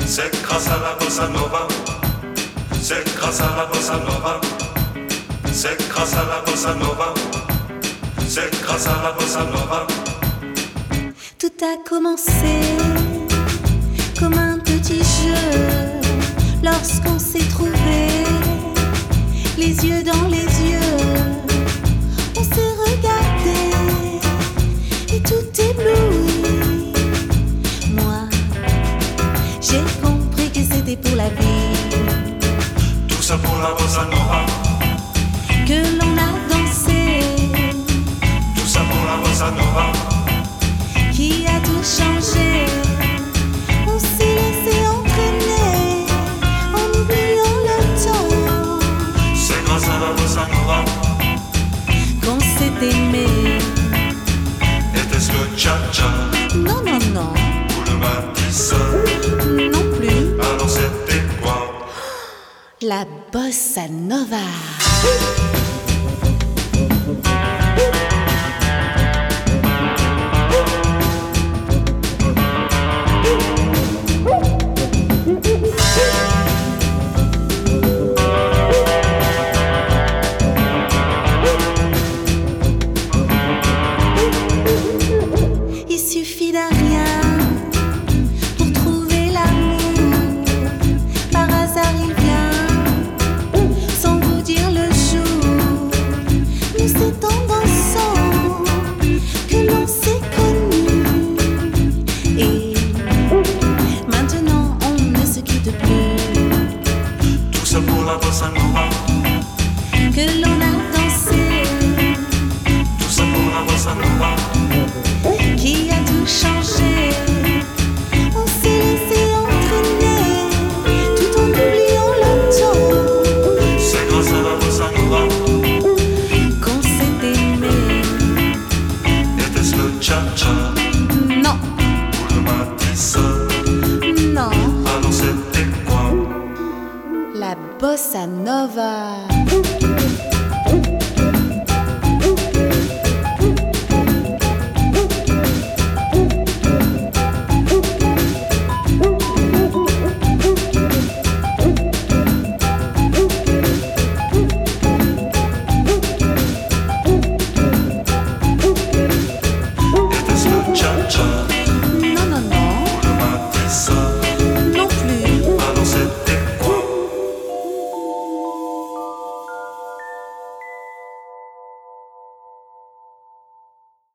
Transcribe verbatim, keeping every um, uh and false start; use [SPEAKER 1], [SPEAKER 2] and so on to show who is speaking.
[SPEAKER 1] C'est grâce à la bossa nova, c'est grâce à la bossa nova, c'est grâce à la bossa nova, c'est grâce à la bossa nova.
[SPEAKER 2] Tout a commencé comme un petit jeu lorsqu'on s'est trouvé les yeux dans les yeux. On s'est regardé et tout ébloui. Moi, j'ai compris que c'était pour la vie.
[SPEAKER 1] Tout ça pour la bossa nova,
[SPEAKER 2] que l'on a dansé.
[SPEAKER 1] tout ça pour la bossa nova,
[SPEAKER 2] Qui a tout changé. On s'est laissé entraîner en oubliant le temps
[SPEAKER 1] c'est grâce à la bossa nova.
[SPEAKER 2] qu'on s'est aimé.
[SPEAKER 1] Était-ce le cha-cha
[SPEAKER 2] Non, non, non,
[SPEAKER 1] ou le matissa?
[SPEAKER 2] non plus.
[SPEAKER 1] Alors c'était quoi?
[SPEAKER 2] La bossa nova. Il suffit d'un rien pour trouver l'amour. Par hasard il vient, sans vous dire le jour. Nous c'est en dansant que l'on s'est connus. Et maintenant on ne se quitte plus.
[SPEAKER 1] Tout ça pour la bossa nova,
[SPEAKER 2] Que l'on a dansé,
[SPEAKER 1] tout ça pour la bossa nova,
[SPEAKER 2] qui a tout changé. On s'est laissé entraîner tout en oubliant le temps
[SPEAKER 1] c'est grâce à la bossa nova.
[SPEAKER 2] qu'on s'est aimé.
[SPEAKER 1] Était-ce le cha-cha
[SPEAKER 2] Non,
[SPEAKER 1] ou le matissa?
[SPEAKER 2] non,
[SPEAKER 1] Alors c'était quoi?
[SPEAKER 2] la bossa nova.